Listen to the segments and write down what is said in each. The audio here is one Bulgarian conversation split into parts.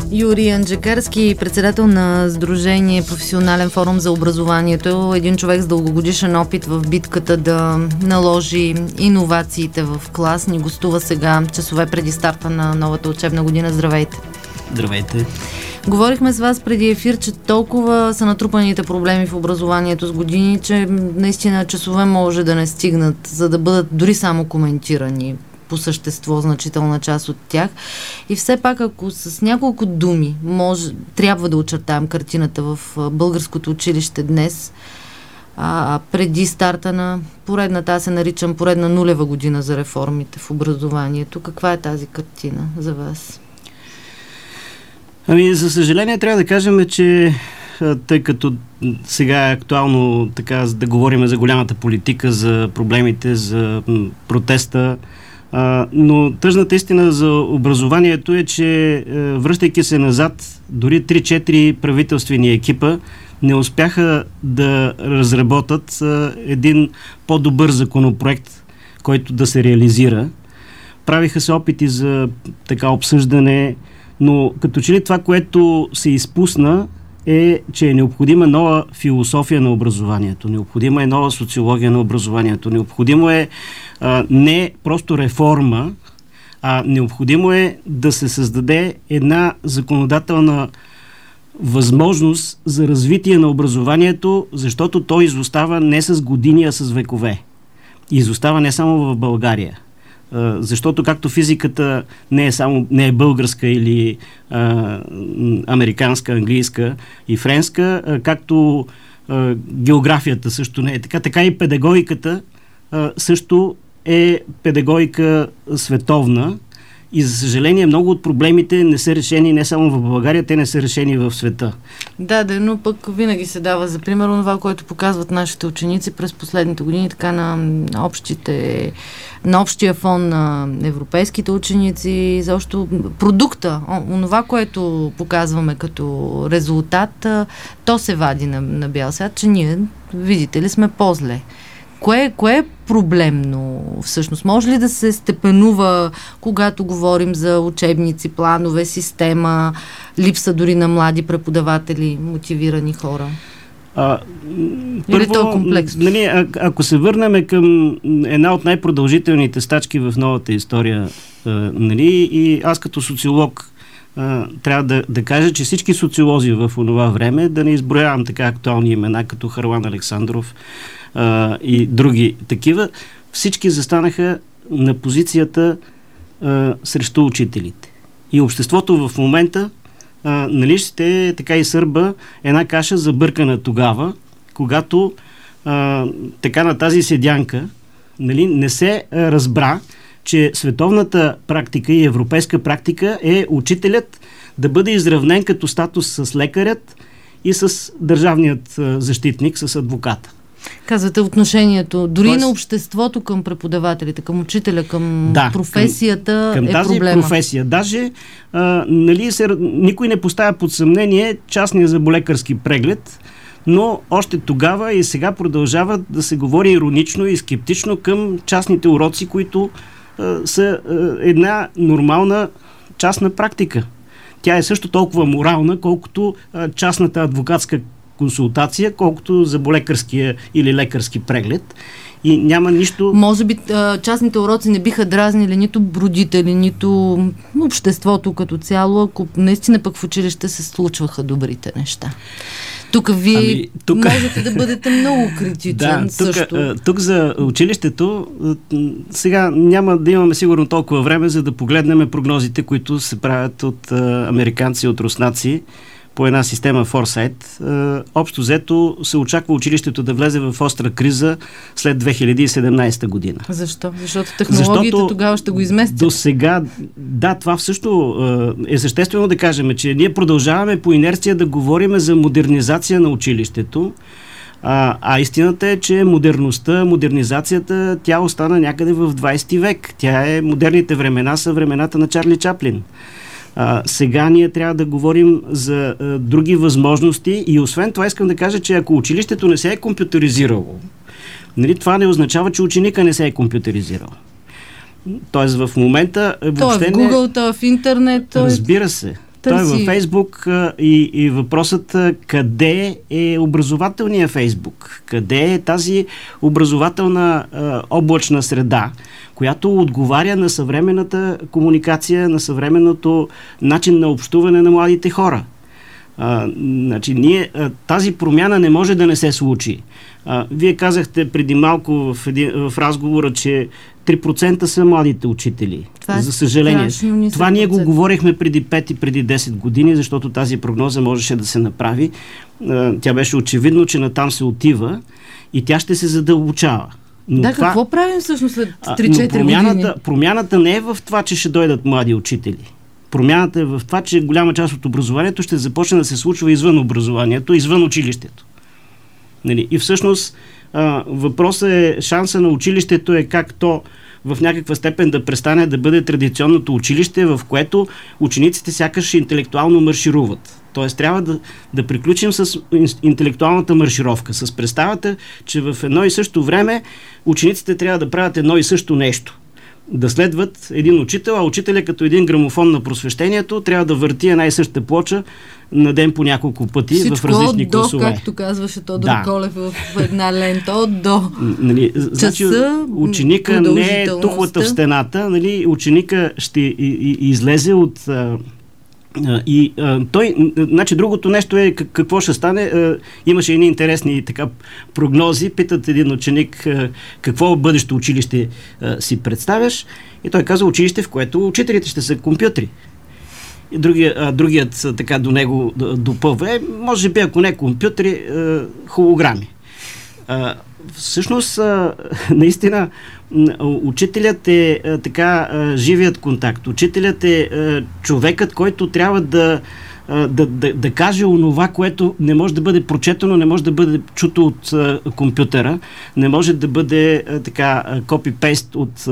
Юрий Анджакарски, председател на Сдружение Професионален форум за образованието, един човек с дългогодишен опит в битката да наложи иновациите в клас, ни гостува сега, часове преди старта на новата учебна година. Здравейте! Здравейте! Говорихме с вас преди ефир, че толкова са натрупаните проблеми в образованието с години, че наистина часове може да не стигнат, за да бъдат дори само коментирани по същество значителна част от тях. И все пак, ако с няколко думи трябва да очертаем картината в българското училище днес, преди старта на поредната, аз се наричам поредна нулева година за реформите в образованието, каква е тази картина за вас? За съжаление трябва да кажем, че тъй като сега е актуално така да говорим за голямата политика, за проблемите, за протеста, но тъжната истина за образованието е, че връщайки се назад, дори 3-4 правителствени екипа не успяха да разработат един по-добър законопроект, който да се реализира. Правиха се опити за така обсъждане, но като че ли това, което се изпусна, е, че е необходима нова философия на образованието, необходима е нова социология на образованието, необходимо е не просто реформа, а необходимо е да се създаде една законодателна възможност за развитие на образованието, защото то изостава не с години, а с векове. Изостава не само в България. Защото както физиката не е българска или американска, английска и френска, както географията също не е така и педагогиката също е педагогика световна и за съжаление много от проблемите не са решени не само в България, те не са решени в света. Да, но пък винаги се дава за пример това, което показват нашите ученици през последните години, така на общия фон на европейските ученици, защо продукта, онова, което показваме като резултат, то се вади на бял свят, че ние, видите ли, сме по-зле. Кое е проблемно всъщност? Може ли да се степенува, когато говорим за учебници, планове, система, липса дори на млади преподаватели, мотивирани хора? Първо, ако се върнем към една от най-продължителните стачки в новата история, и аз като социолог трябва да кажа, че всички социолози в онова време, да не изброявам така актуални имена, като Харлан Александров и други такива, всички застанаха на позицията срещу учителите. И обществото в момента ще така и сърба една каша забъркана тогава, когато така на тази седянка не се разбра, че световната практика и европейска практика е учителят да бъде изравнен като статус с лекарят и с държавният защитник, с адвоката. Казвате отношението дори на обществото към преподавателите, към учителя, към професията към тази проблема. Професия. Даже никой не поставя под съмнение частния зъболекарски преглед, но още тогава и сега продължава да се говори иронично и скептично към частните уроци, които са една нормална частна практика. Тя е също толкова морална, колкото частната адвокатска консултация, колкото зъболекарския или лекарски преглед. И няма нищо... Може би частните уроци не биха дразнили нито родители, нито обществото като цяло, ако наистина пък в училище се случваха добрите неща. Тук вие можете да бъдете много критичен също. Тук за училището сега няма да имаме сигурно толкова време, за да погледнем прогнозите, които се правят от американци, от руснаци по една система Foresight. Общо взето се очаква училището да влезе в остра криза след 2017 година. Защо? Защото технологиите тогава ще го изместят. До сега, това също е съществено да кажем, че ние продължаваме по инерция да говорим за модернизация на училището, а истината е, че модернизацията, тя остана някъде в 20 век. Модерните времена са времената на Чарли Чаплин. Сега ние трябва да говорим за други възможности и освен това искам да кажа, че ако училището не се е компютъризирало, това не означава, че ученика не се е компютъризирал. Тоест в момента въобще в Google, в интернет. Разбира се. Той е във Фейсбук и въпросът къде е образователният Фейсбук? Къде е тази образователна облачна среда, която отговаря на съвременната комуникация, на съвременното начин на общуване на младите хора? Тази промяна не може да не се случи. Вие казахте преди малко в разговора, че 3% са младите учители. За съжаление. Това ние го говорихме преди 5 и преди 10 години, защото тази прогноза можеше да се направи. Тя беше очевидно, че натам се отива и тя ще се задълбочава. Но какво правим всъщност след 3-4 години? Промяната не е в това, че ще дойдат млади учители. Промяната е в това, че голяма част от образованието ще започне да се случва извън образованието, извън училището. Нали? И всъщност въпросът е, шанса на училището е как то в някаква степен да престане да бъде традиционното училище, в което учениците сякаш интелектуално маршируват. Тоест трябва да приключим с интелектуалната маршировка, с представата, че в едно и също време учениците трябва да правят едно и също нещо. Да следват един учител, а учителя като един грамофон на просвещението трябва да върти една и съща плоча на ден по няколко пъти. Всичко в различни класове. Както казваше Тодор Колев в една лента, от до значи, ученика не е тухлата в стената, нали, ученика ще излезе от... Значи другото нещо е какво ще стане. Имаше едни интересни прогнози. Питат един ученик какво бъдещо училище си представяш и той каза училище, в което учителите ще са компютри. И другият така до него допълва, може би ако не компютри, холограми. Всъщност, наистина, учителят е живият контакт. Учителят е човекът, който трябва да каже онова, което не може да бъде прочетено, не може да бъде чуто от компютъра, не може да бъде копи-пейст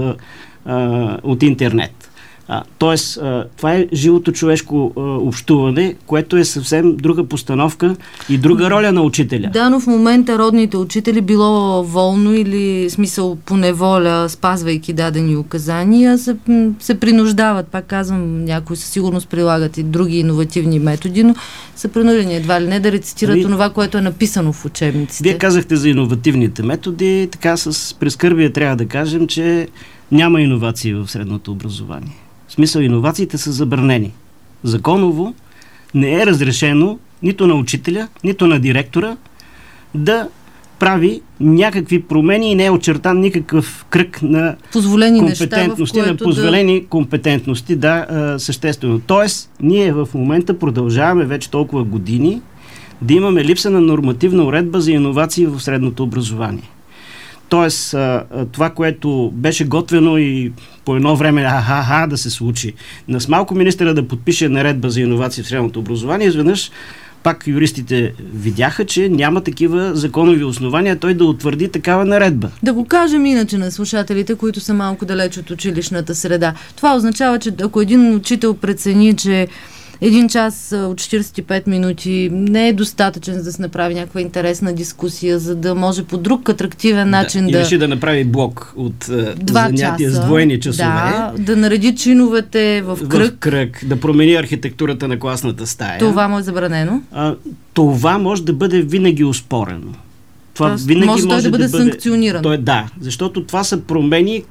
от интернет. Тоест, това е живото човешко общуване, което е съвсем друга постановка и друга роля на учителя. Да, но в момента родните учители, било волно или смисъл по неволя, спазвайки дадени указания, се принуждават. Пак казвам, някои със сигурност прилагат и други иновативни методи, но са принудени едва ли не да рецитират това, което е написано в учебниците. Вие казахте за иновативните методи, така с прискърбие трябва да кажем, че няма иновации в средното образование. В смисъл, иновациите са забранени. Законово не е разрешено нито на учителя, нито на директора да прави някакви промени и не е очертан никакъв кръг на компетентности, на позволени компетентности, съществено. Тоест, ние в момента продължаваме вече толкова години да имаме липса на нормативна уредба за иновации в средното образование. Тоест, това, което беше готвено и по едно време да се случи. С малко министъра да подпише наредба за иновации в средното образование, изведнъж пак юристите видяха, че няма такива законови основания той да утвърди такава наредба. Да го кажем иначе на слушателите, които са малко далеч от училищната среда. Това означава, че ако един учител прецени, че 1 час от 45 минути не е достатъчен, за да се направи някаква интересна дискусия, за да може по друг атрактивен начин да... И реши да направи блок от занятия с двойни часове. Да нареди чиновете в кръг. Да промени архитектурата на класната стая. Това му е забранено? Това може да бъде винаги оспорено. Това винаги може той да бъде санкциониран. Защото това са промени,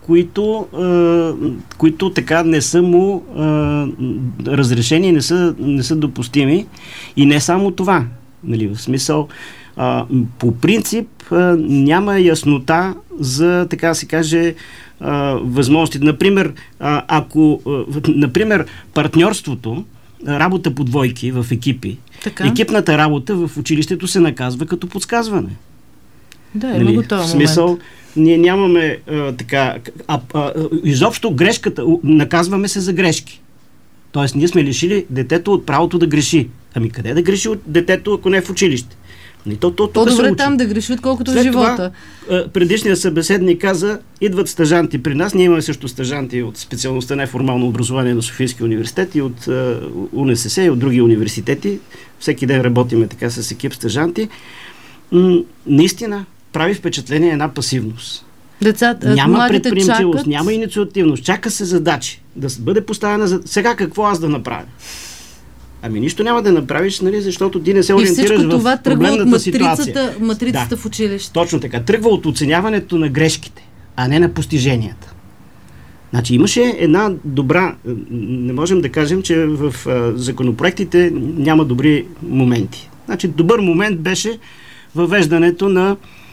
които така не са му разрешени, не са допустими. И не само това. Нали, в смисъл, по принцип няма яснота за, така се каже, възможности. Например, партньорството, работа по двойки в екипи, екипната работа в училището се наказва като подсказване. Да, има го този в смисъл, ние нямаме изобщо грешката, наказваме се за грешки. Тоест, ние сме лишили детето от правото да греши. Ами къде да греши от детето, ако не е в училище? По-добре там да греши, отколкото в живота. Предишният събеседник каза, идват стажанти при нас. Ние имаме също стажанти от специалността неформално образование на Софийския университет и от УНСС и от други университети. Всеки ден работиме така с екип стажанти. Наистина прави впечатление една пасивност. Няма предприемчивост, няма инициативност. Чака се задачи. Да бъде поставена за... Сега какво аз да направя? Ами нищо няма да направиш, нали, защото ти не се И ориентираш всичко това в тръгва от проблемната ситуация. матрицата в училище. Точно така. Тръгва от оценяването на грешките, а не на постиженията. Значи имаше една добра... Не можем да кажем, че в законопроектите няма добри моменти. Значи добър момент беше въвеждането на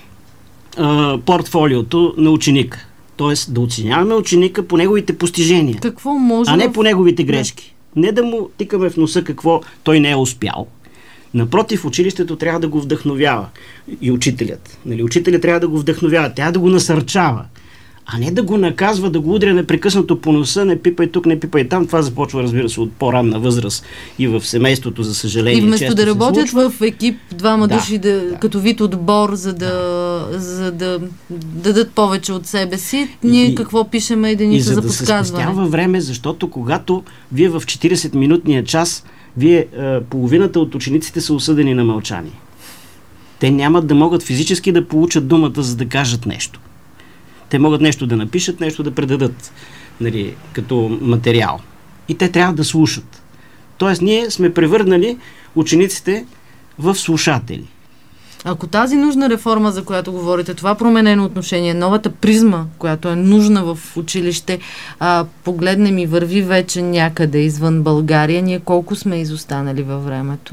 портфолиото на ученика. Тоест да оценяваме ученика по неговите постижения, Какво може а не по неговите грешки. Не да му тикаме в носа какво той не е успял. Напротив, училището трябва да го вдъхновява. И учителят. Нали, учителят трябва да го вдъхновява, трябва да го насърчава, а не да го наказва, да го удря непрекъснато по носа, не пипай тук, не пипай там. Това започва, разбира се, от по-ранна възраст и в семейството, за съжаление. И вместо да работят в екип, двама души, като вид отбор, за да дадат повече от себе си, ние какво пишеме единица за подсказване. И за да се спестява време, защото когато вие в 40-минутния час, половината от учениците са осъдени на мълчание. Те нямат да могат физически да получат думата, за да кажат нещо. Те могат нещо да напишат, нещо да предадат, нали, като материал. И те трябва да слушат. Тоест, ние сме превърнали учениците в слушатели. Ако тази нужна реформа, за която говорите, това променено отношение, новата призма, която е нужна в училище, погледнем и върви вече някъде извън България, ние колко сме изостанали във времето?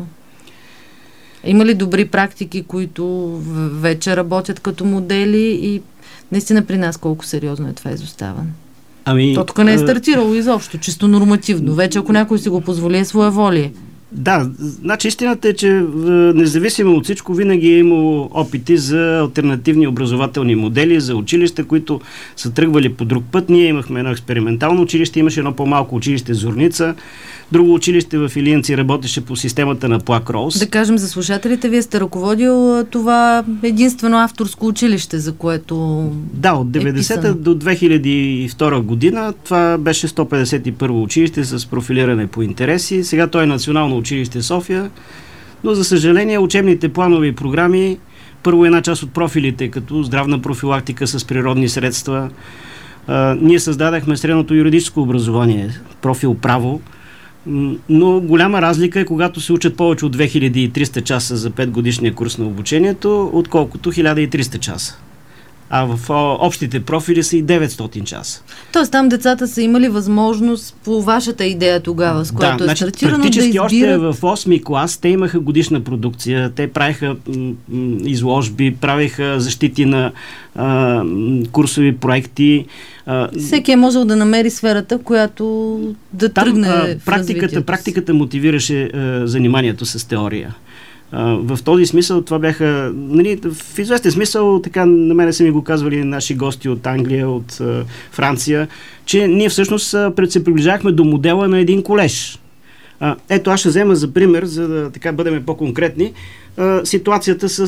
Има ли добри практики, които вече работят като модели и наистина при нас колко сериозно е това изоставане? То тук не е стартирало изобщо, чисто нормативно. Вече ако някой си го позволи, е своеволие. Да, значи истината е, че независимо от всичко винаги е имало опити за алтернативни образователни модели, за училища, които са тръгвали по друг път. Ние имахме едно експериментално училище, имаше едно по-малко училище Зорница, друго училище в Илиянци работеше по системата на Плак Роуз. Да кажем за слушателите, вие сте ръководил това единствено авторско училище, за което да, от 90-та до 2002 година това беше 151 училище с профилиране по интереси. Сега то е Национално училище София, но за съжаление учебните планове и програми, първо една част от профилите, като здравна профилактика с природни средства. Ние създадахме средното юридическо образование, профил право, но голяма разлика е, когато се учат повече от 2300 часа за 5 годишния курс на обучението, отколкото 1300 часа. А в общите профили са и 900 часа. Тоест там децата са имали възможност по вашата идея тогава, с която е стартирано, практически да избират... още в 8-ми клас те имаха годишна продукция, те правиха изложби, правиха защити на курсови проекти. Всеки е можел да намери сферата, която да тръгне в развитието. Практиката мотивираше заниманието с теория. В този смисъл това бяха, нали, в известен смисъл, така на мене са ми го казвали наши гости от Англия, от Франция, че ние всъщност се приближахме до модела на един колеж. Ето, аз ще взема за пример, за да така бъдем по-конкретни, ситуацията с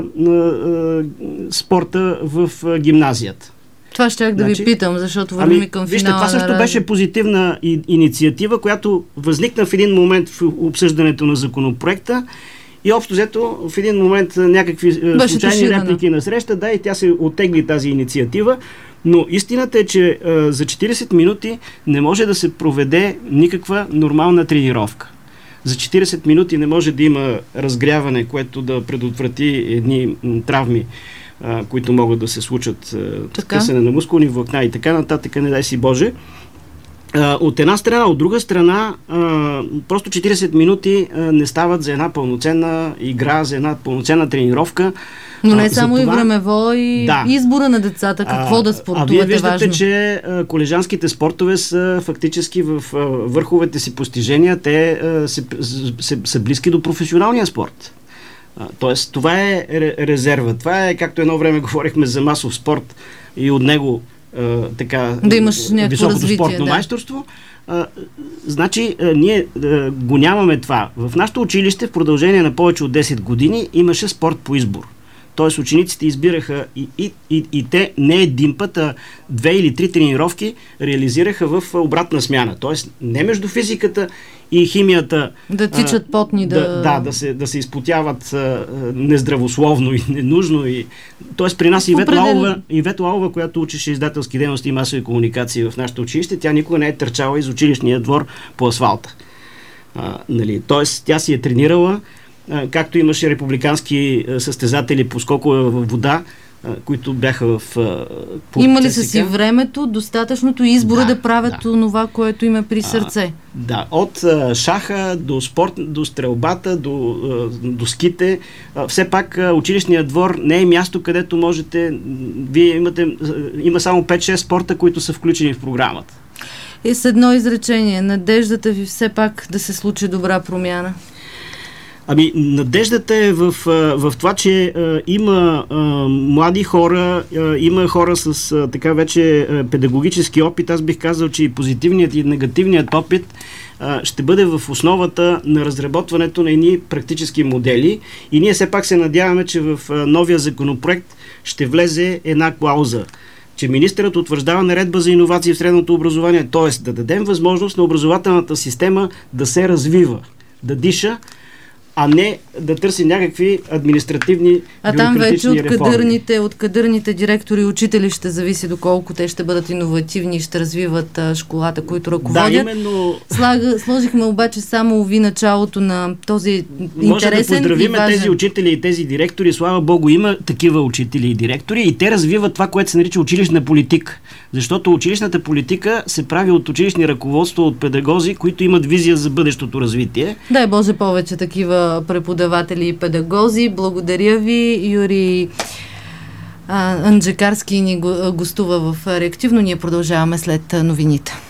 спорта в гимназията. Това щях да ви питам, защото вървим към финала. Вижте, това също беше позитивна инициатива, която възникна в един момент в обсъждането на законопроекта и общо взето в един момент някакви случайни реплики на среща, и тя се оттегли тази инициатива, но истината е, че за 40 минути не може да се проведе никаква нормална тренировка. За 40 минути не може да има разгряване, което да предотврати едни травми, които могат да се случат, късане на мускулни влакна и така нататък, не дай си Боже. От една страна, от друга страна, просто 40 минути не стават за една пълноценна игра, за една пълноценна тренировка. Но не само това, и времево, и избора на децата, какво да спортуват е важно. Вие виждате, че колежанските спортове са фактически в върховете си постижения, те са близки до професионалния спорт. Тоест, това е резерва. Това е, както едно време говорихме за масов спорт и от него да имаш високото развитие, спортно майсторство. Значи, ние го нямаме това. В нашето училище в продължение на повече от 10 години имаше спорт по избор. Тоест, учениците избираха и те не един път, а 2 или 3 тренировки реализираха в обратна смяна. Тоест, не между физиката и химията да тичат потни, да се изпотяват нездравословно и ненужно. Тоест при нас Ивет Лалова, която учеше издателски дейности и масови комуникации в нашето училище, тя никога не е търчала из училищния двор по асфалта. Нали? Тоест, тя си е тренирала, както имаше републикански състезатели по скокове във вода, които бяха в... Имали са си времето, достатъчното избора да правят това, което им е при сърце. Да, от шаха до спорт, до стрелбата, до ските. Все пак училищният двор не е място, където можете... Вие има само 5-6 спорта, които са включени в програмата. И с едно изречение, надеждата ви все пак да се случи добра промяна? Ами, надеждата е в това, че има млади хора, има хора с така вече педагогически опит. Аз бих казал, че и позитивният и негативният опит ще бъде в основата на разработването на едни практически модели. И ние все пак се надяваме, че в новия законопроект ще влезе една клауза, че министърът утвърждава наредба за иновации в средното образование, т.е. да дадем възможност на образователната система да се развива, да диша, а не да търси някакви административни бюрократични реформи. А там вече от кадърните директори и учители ще зависи доколко те ще бъдат иновативни и ще развиват школата, които ръководят. Да, именно... Сложихме обаче само началото на този интересен Може да поздравим и важен... тези учители и тези директори. Слава Богу, има такива учители и директори и те развиват това, което се нарича училищна политика. Защото училищната политика се прави от училищни ръководства, от педагози, които имат визия за бъдещото развитие. Дай Боже повече такива преподаватели и педагози. Благодаря ви. Юрий Анджекарски ни гостува в Реактивно. Ние продължаваме след новините.